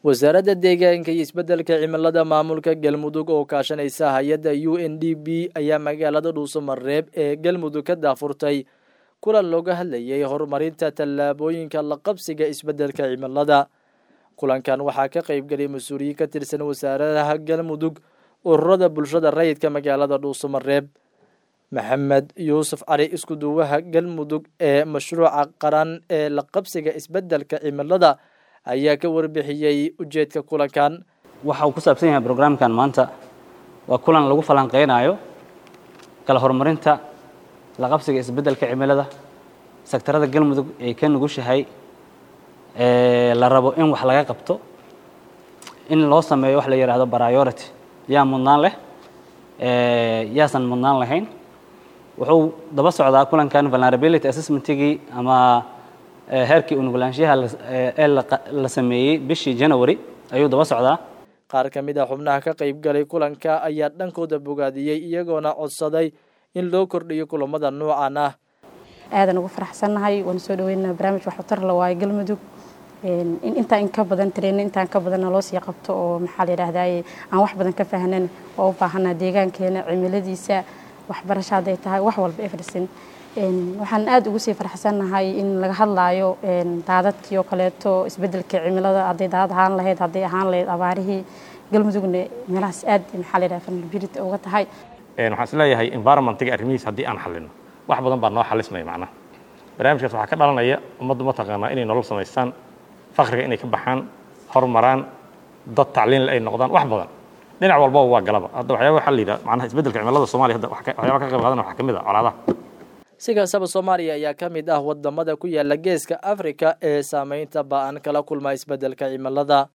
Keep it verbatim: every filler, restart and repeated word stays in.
wasaaradda deegaanka iyo isbeddelka cimilada maamulka Galmudug oo kaashanaysa hay'adda U N D P ayaa magaalada Dhuusamareeb ee Galmudug ka daafurtay kulan looga hadlayay horumarinta tallaabooyinka la qabsiga isbeddelka cimilada. kulankan waxaa ka qayb galay mas'uuliyiin ka tirsan wasaaradaha Galmudug, ururada bulshada rayidka magaalada Dhuusamareeb. Maxamed Yuusuf Cali isku duwaha Galmudug ee mashruuca qaran ee la qabsiga isbeddelka cimilada ayaa ka warbixiyay ujeedka kulankan. waxa uu ku saabsan yahay barnaamijkan maanta waa kulan lagu falanqeynayo kala horumarinta la qabsiga isbeddelka cimilada sektarada Galmudug ee ka nugushahay ee la rabo in wax laga qabto in loo sameeyo wax la yiraahdo priority yaa mudnaan leh ee yaasan mudnaan lahayn. wuxuu daba socdaa kulankan vulnerability assessment-gii ama heerkii unuglaanshaha ee la sameeyay bishii January ayuu daba socdaa. qaar ka mid ah xubnaha ka qayb galay kulanka ayaa dhankooda bogaadiyay iyagoona codsaday in loo kordhiyo kulamada noocan ah. aadan ugu faraxsanahay waan soo dhaweynaa barnaamij wax tar la waay Galmudug in inta in ka badan training inta ka badan loo sii qabto oo maxaa la yiraahdaa aan wax badan ka fahanan oo u baahanaa deegaankeena cimiladiisa waxbarashada ay tahay wax walba everything een waxaan aad ugu sii faraxsanahay in laga hadlaayo een daadadkii oo kaleeto isbeddelka cimilada haday daad ahaan lahayd haday ahaan lahayd abaarihii Galmudugna meelahaas aad maxaa la yiraahdaa vulnerability uga tahay. een waxaan isleeyahay environment-ga arrimihiisa hadii aan xalino wax badan baa noo xalismay macna barnaamijkaas waxa ka dhalanaya ummaddu ma taqaana inay nolol sameystaan faqriga inay ka baxaan horumaraan dad tacliin ay noqdaan wax badan dhinac walba waa galaba hadda waxyaabo waxa la yiraahdaa macnaha isbeddelka cimilada Soomaaliya hadda waxyaabo ka qayb qaadan waxa kamid ah colaadaha. sigaasaba Soomaaliya ayaa ka mid ah wadamada ku yaala geeska Afrika ee saameynta ba'an kala kulma isbeddelka cimilada.